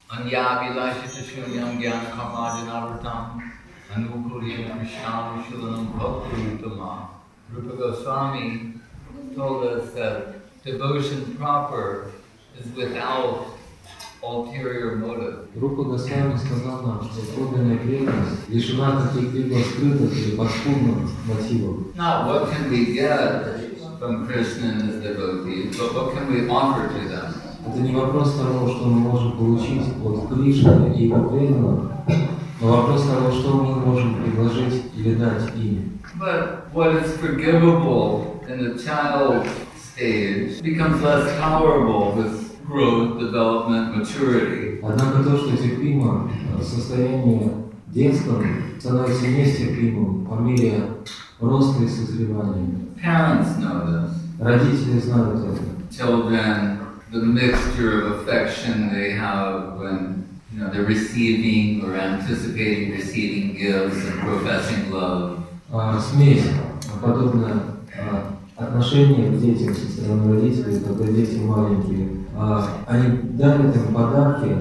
Anyavilashitashunyam Gyan Karmajanavratam Anukuliyam Krishnam Shulanam Bhakti-Utama. Rupa Goswami told us that devotion proper is without ulterior motive. Рупа Госвами сказал нам, что подлинная преданность лишена каких-либо скрытых или подспудных мотивов. Not what can we get from Krishna and his devotees, but what can we offer to them? Это не вопрос того, что мы можем получить от Кришны и его преданных, но вопрос того, что мы можем предложить или дать им. But what is forgivable in the child stage becomes less tolerable with growth, development, maturity. Однако то, что терпимо в состоянии детском, становится нестерпимым по мере роста и созревания. Parents know this. Родители знают это. Children, the mixture of affection they have when they're receiving or anticipating receiving gifts and professing love. Смесь, подобное отношение к детям со стороны родителей, когда дети маленькие, они дарят им подарки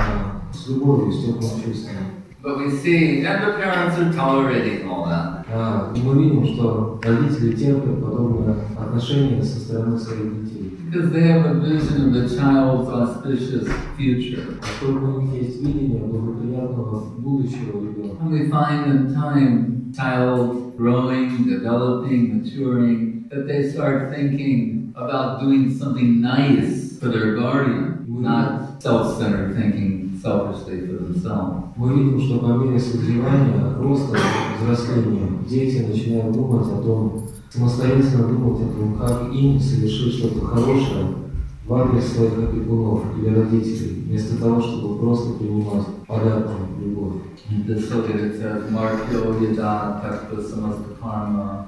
с любовью, с теплым чувством. But we see that the parents are tolerating all that. И мы видим, что родители терпят подобное отношение со стороны своих детей. Because they have a vision of the child's auspicious future. Поскольку у них есть видение благоприятного будущего ребенка. And we find in time, child growing, developing, maturing, that they start thinking about doing something nice for their guardian, not self-centered thinking selfishly for themselves. Мы видим, что по мере созревания, роста, взросления, дети начинают думать о том, самостоятельно думать о том, как им совершить что-то хорошее в адрес своих опекунов или родителей, вместо того, чтобы просто принимать подарки, любовь. This it says, Markyo yada takva samasta karma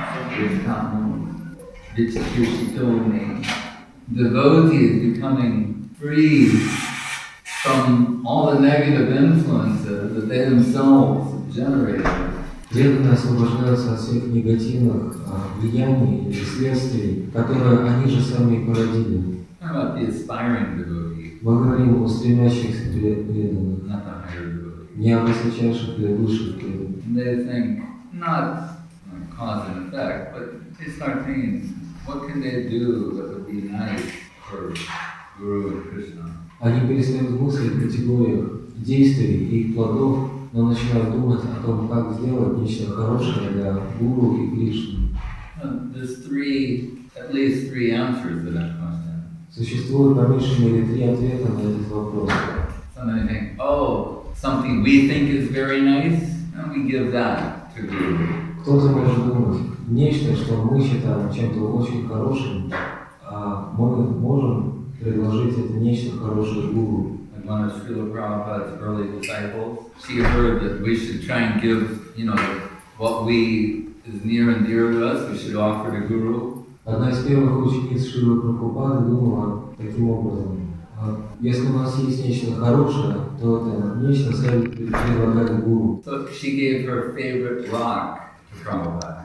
vichakirshitoni. Devotee is becoming free from all the negative influences that they themselves generated. Преданные освобождаются от всех негативных влияний или следствий, которые они же сами и породили. About the aspiring devotee. Мы говорим о стремящихся преданных, Not the higher devotee. не о высочайших или высших преданных. They think not cause and effect, but they start thinking, what can they do that would be nice for Guru and Krishna? Они перестают мыслить в категориях действий и их плодов, но начинают думать о том, как сделать нечто хорошее для Гуру и Кришны. There's at least three answers to that question. Существует по меньшей мере 3 ответа на этот вопрос. Somebody think, something we think is very nice, and we give that to Guru. Кто-то может думать, нечто, что мы считаем чем-то очень хорошим, мы можем предложить это нечто хорошее Гуру. And one of Srila Prabhupada's early disciples, she heard that we should try and give, what is near and dear to us, we should offer to Guru. Одна из первых учениц Шрилы Прабхупады думала таким образом: если у нас есть нечто хорошее, то это нечто следует предлагать Гуру. So she gave her favorite rock to Prabhupada.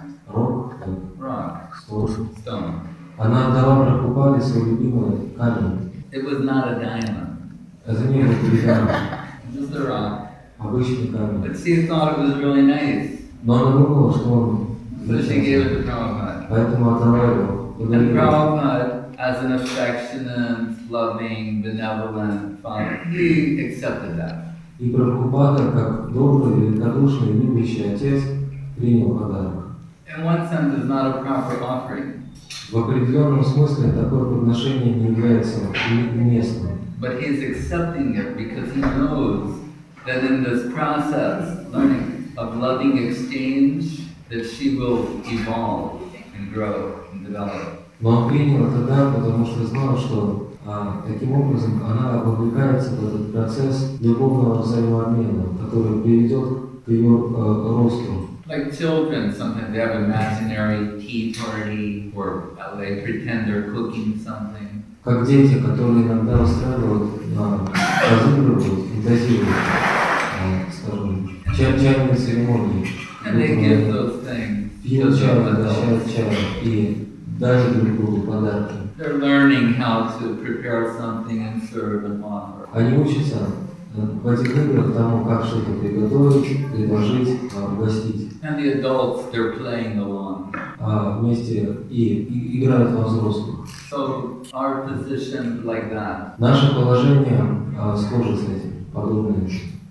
Stone. Она отдала Прабхупаде свой любимый камень. It was not a diamond. Это не был бриллиант. Just a rock. Обычный камень. But she thought it was really nice. Но она думала, что он So she gave it to Prabhupada. Поэтому отдала его. And Prabhupada, as an affectionate, loving, benevolent father, he accepted that. И Прабхупада, как добрый, великодушный, любящий отец, принял подарок. In one sense, it's not a proper offering. В определенном смысле такое подношение не является уместным. But he's accepting it because he knows that in this process, learning of loving exchange, that she will evolve and grow and develop. Но он принял это да, потому что знал, что таким образом она вовлекается в этот процесс любовного взаимообмена, который приведет к ее росту. Like children, sometimes they have imaginary tea party, or they pretend they're cooking something. Как дети, которые иногда устраивают, разыгрывают, фантазируют, скажем, чайные церемонии. And they give those things. Пьют чай, угощают чай и дарят друг другу подарки. They're learning how to prepare something and serve and offer. Они учатся в этих играх тому, как что-то приготовить, предложить, угостить. And the adults, they're playing along. Вместе и играют во взрослых. So our position like that. Наше положение схоже с этим, подобное.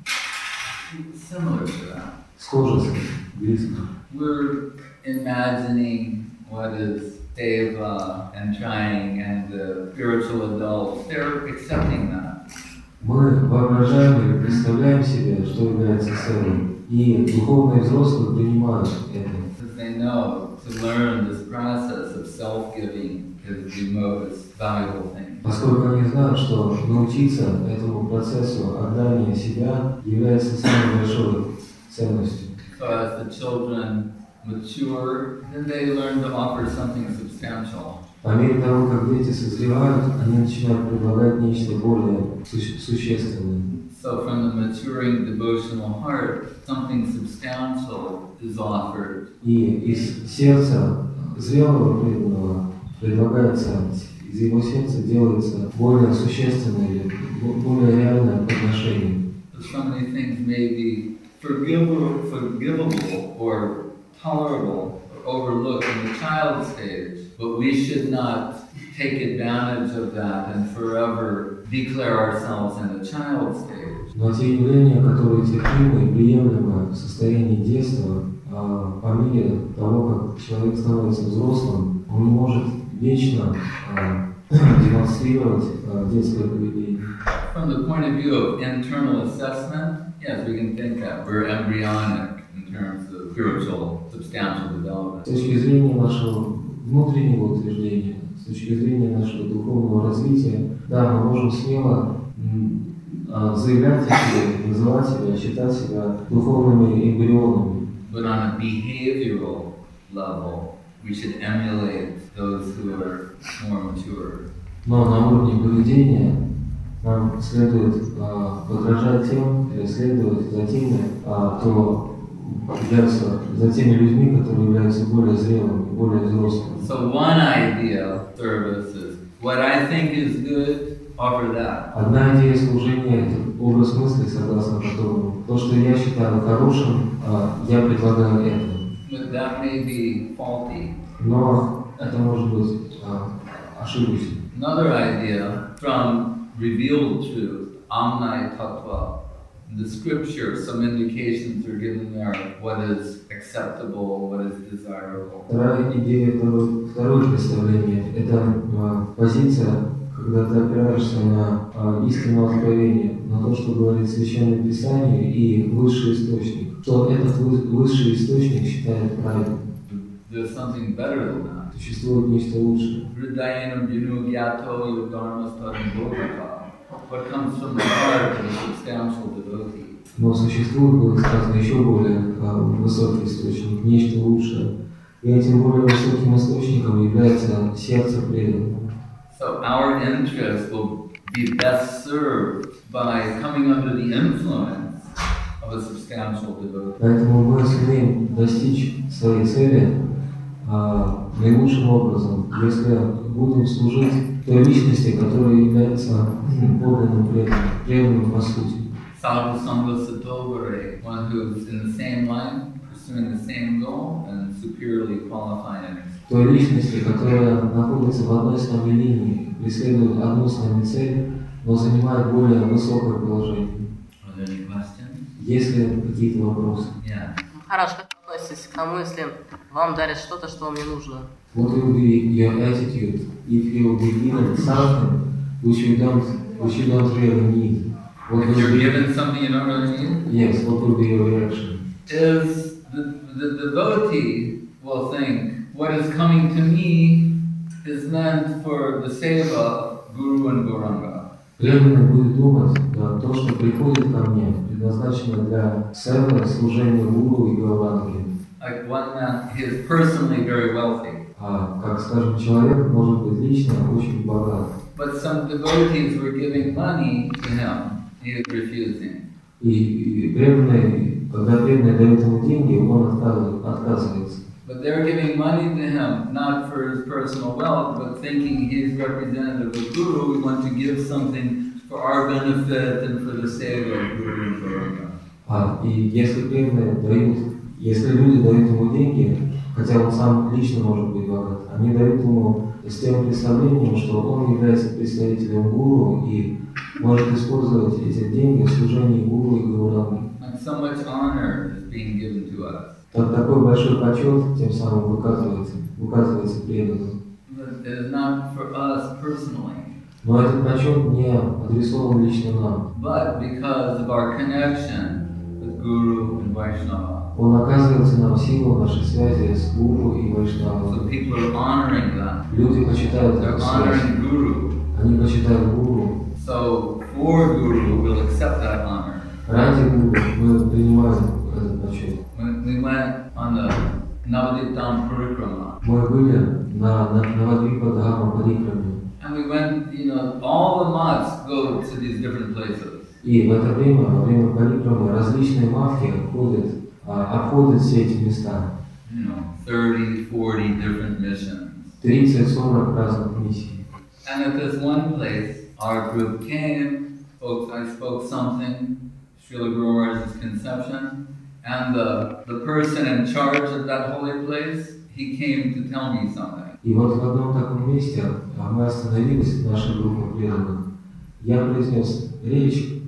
Similar to that. Схоже с этим, близко. We're imagining what is Deva and trying, and the spiritual adults, they're accepting that. Мы воображаем и представляем себе, что является севой, и духовные взрослые принимают это. Because they know to learn this process of self-giving is the most valuable thing. Поскольку они знают, что научиться этому процессу отдания себя является самой большой ценностью. So as the children mature, then they learn to offer something substantial. По мере того, как дети созревают, они начинают предлагать нечто более существенное. So from the maturing devotional heart, something substantial is offered. И из сердца зрелого преданного предлагается, из его сердца делается более существенное, более реальное подношение. So many things may be forgivable or tolerable or overlooked in the child stage, but we should not take advantage of that and forever declare ourselves in the child stage. Но те явления, которые терпимы и приемлемы в состоянии детства, по мере того, как человек становится взрослым, он не может вечно демонстрировать детское поведение. From the point of view of internal assessment, yes, we can think that we're embryonic in terms of spiritual, substantial development. С точки зрения нашего внутреннего утверждения, с точки зрения нашего духовного развития, да, мы можем смело заявлять о себе, называть себя, считать себя духовными эмбрионами. But on a behavioral level, we should emulate those who are more mature. Но на уровне поведения нам следует подражать тем, или следовать за теми, кто являются, за теми людьми, которые являются более зрелыми, более взрослыми. So one idea of service is what I think is good, offer that. Одна идея служения – это образ мысли, согласно которому то, что я считаю хорошим, я предлагаю это. But that may be faulty. Но это может быть ошибочно. Another idea from revealed truth, Amnai Tattva. In the scripture, some indications are given there what is acceptable, what is desirable. Вторая идея, второе представление – это позиция, когда ты опираешься на истинное откровение, на то, что говорит Священное Писание и высший источник. Что этот высший источник считает правильным. There's something better than that. Существует нечто лучшее. What comes from the heart of a substantial devotee. Но существует, было сказано, еще более высокий источник, нечто лучшее. И этим более высоким источником является сердце преданного. So our interest will be best served by coming under the influence of a substantial devotee. Поэтому мы сумеем достичь своей цели наилучшим образом, если будем служить той личности, которая является подлинным преданным по сути. Sadhu Sangha Satovare, one who's in the same line, pursuing the same goal, and superiorly qualifying. Той личности, которая находится в одной с нами линии, преследует одну с нами цель, но занимает более высокое положение. Are there any questions? Есть ли какие-то вопросы? Yeah. Хараш, как вы относитесь к тому, если вам дарят что-то, что вам не нужно? What will be your attitude if you will be given something which you don't really need? What If will you're be, given something you don't really need, yes, what will be your reaction? is the devotee will think, what is coming to me is meant for the seva, Guru and Gauranga. Преданный будет думать, да, то, что приходит ко мне, предназначено для севы, служения Гуру и Гауранги. Like one man, he is personally very wealthy. Как скажем, человек может быть лично очень богат. But some devotees were giving money to him. He is refusing. И преданный, когда преданный дает ему деньги, он отказывается. But they're giving money to him, not for his personal wealth, but thinking he's representative of Guru. We want to give something for our benefit and for the sake of Guru and Guru. И если преданные дают, если люди дают ему деньги, хотя он сам лично может быть богат, они дают ему с тем представлением, что он является представителем гуру и может использовать эти деньги в служении гуру и гуру. And so much honor is being given to us. Такой большой почет тем самым выказывается преданным. But it is not for us personally. Но этот почет не адресован лично нам. But because of our connection with Guru and Vaishnava. Он оказывается нам силу нашей связи с гуру и вайшнавой. So people are honoring that. Люди почитают They're эту связь. honoring Guru. Они почитают гуру. So for Guru, we'll accept that honor. Ради гуру мы принимаем этот почет. When we went on the Navadipdham Parikrama, Мы были на Навадвипа Дхама Парикраме. and we went, all the mats go to these different places. И в это время, во время Парикрамы, различные мавки обходят все эти места. 30, 40 different missions. 30-40 разных миссий. And at this one place, our group came, I spoke something, Srila Guru Maharaj's conception, and the person in charge of that holy place, he came to tell me something. И вот в одном таком месте мы остановились, наша группа преданных. Я произнес речь,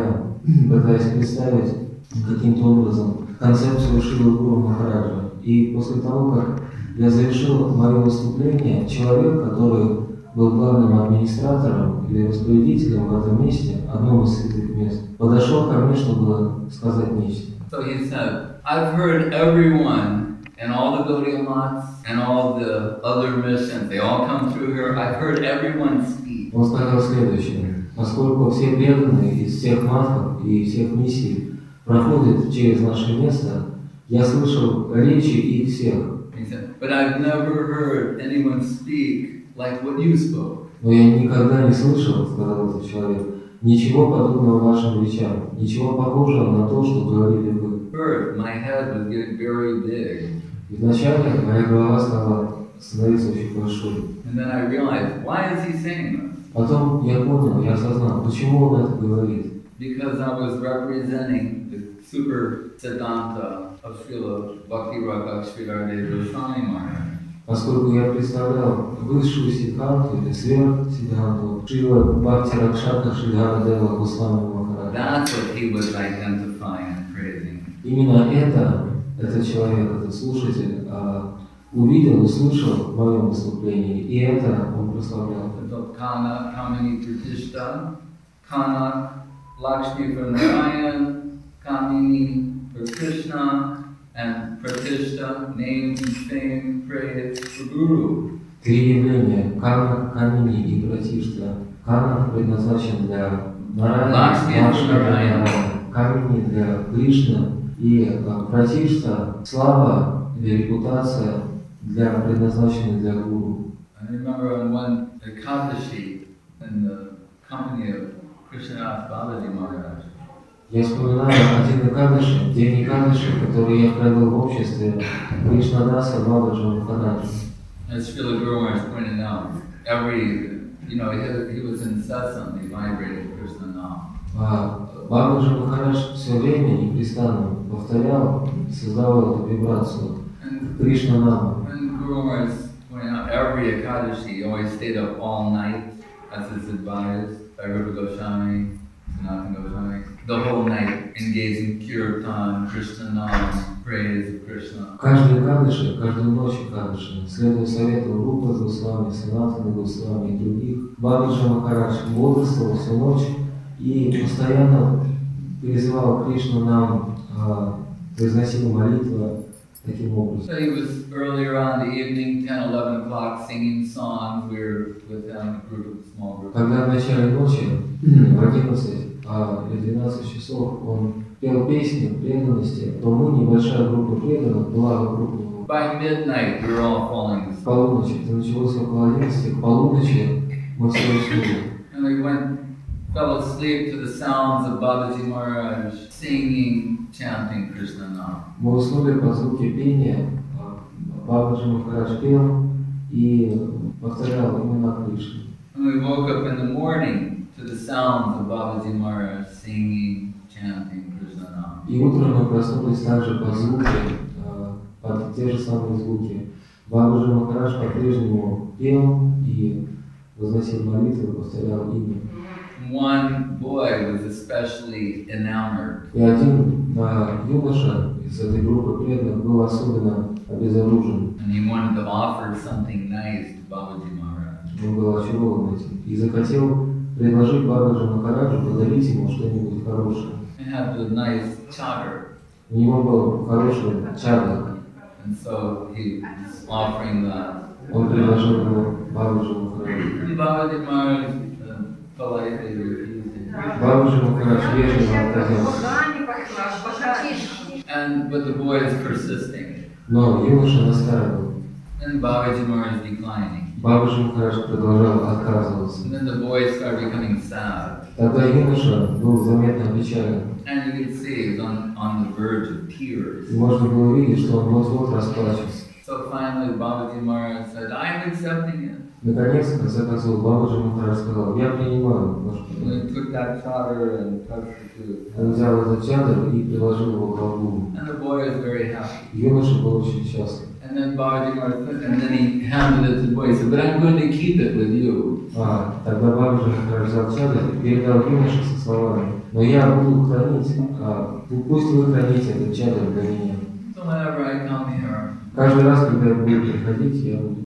пытаясь представить каким-то образом концепцию Шрилы Гуру Махараджа. И после того, как я завершил мое выступление, человек, который был главным администратором или распорядителем в этом месте, одном из святых мест, подошел ко мне, чтобы сказать нечто. So he said, I've heard everyone and all the Gaudiya mats and all the other missions, they all come through here. I've heard everyone speak. Он сказал следующее. Поскольку все преданные из всех матов и всех миссий проходят через наше место, я слышал речи их всех. He said, but I've never heard anyone speak like what you spoke. Но я никогда не слышал, сказал этот человек, ничего подобного вашим речам, ничего похожего на то, что говорили вы. First, my head was getting very big. И вначале моя голова стала становиться очень большой. And then I realized, why is he saying this? Потом я понял, я осознал, почему он это говорит. Because I was representing the super Siddhanta of Srila Bhakti Rakha Sridhardeva Goswami Maharaj. Поскольку я представлял высшую сиддханту или сверх-сиддханту Шрила Бхакти Ракшака Шридхарадева Госвами Махараджа. That's what he was identifying and praising. Именно этот человек, этот слушатель, увидел, услышал в моем выступлении, и это он прославлял. Kana, Kamini Pratishta, Kana, Lakshmi for Narayan, Kamini for Krishna, and Pratishta, name, fame, praise for Guru. Три явления – Кана, Камини и Пратишта. Кана предназначен для Нараяна, Лакшми для Нараяна, Камини для Кришны и Пратишта – слава или репутация предназначена для Гуру. I remember on one Ekadashi in the company of Krishnadas Balaji Maharaj. Я вспоминаю один Экадаши, день Экадаши, который я провел в обществе Кришнадаса Бабаджи Махараджа. As Srila Guru Maharaj pointed out, he was incessantly vibrating Krishna Nam. Бабаджи Махарадж все время непрестанно повторял, создавал эту вибрацию Кришна Нама. And Guru Maharaj pointed out, every Ekadashi he always stayed up all night, as is advised by Rupa Goswami, Sanatana Goswami. The whole night engaged in kirtan, Krishna Nam, praise of Krishna. Каждый Экадаши, каждую ночь Экадаши, следуя совету Рупы Госвами, Санатаны Госвами и других, Бабаджи Махарадж бодрствовал всю ночь и постоянно призывал Кришну Нам, произносил молитвы таким образом. So he was earlier on in the evening, 10, 11 o'clock, singing songs. We were with them, a group of small group. Когда в начале ночи, в 11 или 12 часов, он пел песни преданности, то мы, небольшая группа преданных, была вокруг него. By midnight, we were all falling asleep. В полуночи, это началось около 11, к полуночи мы все уснули. And we fell asleep to the sounds of Babaji Maharaj singing, chanting Krishna Nam. Мы уснули под звуки пения Бабаджи Махарадж пел и повторял имена Кришны. And we woke up in the morning to the sounds of Babaji Maharaj singing, chanting Krishna Nam. И утром мы проснулись также по звуку, под те же самые звуки. Бабаджи Махарадж по-прежнему пел и возносил молитвы, повторял имя. One boy was especially enamored. И один юноша из этой группы преданных был особенно обезоружен. And he wanted to offer something nice to Babaji Maharaj. Он был очарован этим и захотел предложить Бабаджи Махараджу подарить ему что-нибудь хорошее. He had a nice chadar. У него был хороший чадр. And so he was offering that. Он предложил ему Бабаджи Махараджу. And Babaji Maharaj politely refused it. Бабаджи Махарадж вежливо отказался. But the boy is persisting. Но юноша настаивал. And Babaji Maharaj is declining. Бабаджи Махарадж продолжал отказываться. And then the boy started becoming sad. Тогда юноша был заметно опечален. And you could see he was on the verge of tears. И можно было увидеть, что он вот-вот расплачется. So finally Babaji Maharaj said, I'm accepting it. Наконец, в конце концов, Бабаджи Махарадж сказал: я принимаю ваш And подарок. he took that chadar and touched it to Он взял этот чадр и приложил его к колбу. And the boy was very happy. Юноша был очень счастлив. And then Babaji Maharaj took it, and then he handed it to the boy. He said, but I'm going to keep it with you. Тогда Бабаджи Махарадж взял чадр и передал юноше со словами: но я буду хранить, пусть вы храните этот чадр для меня. So whenever I come here, Каждый раз, когда я буду приходить, я буду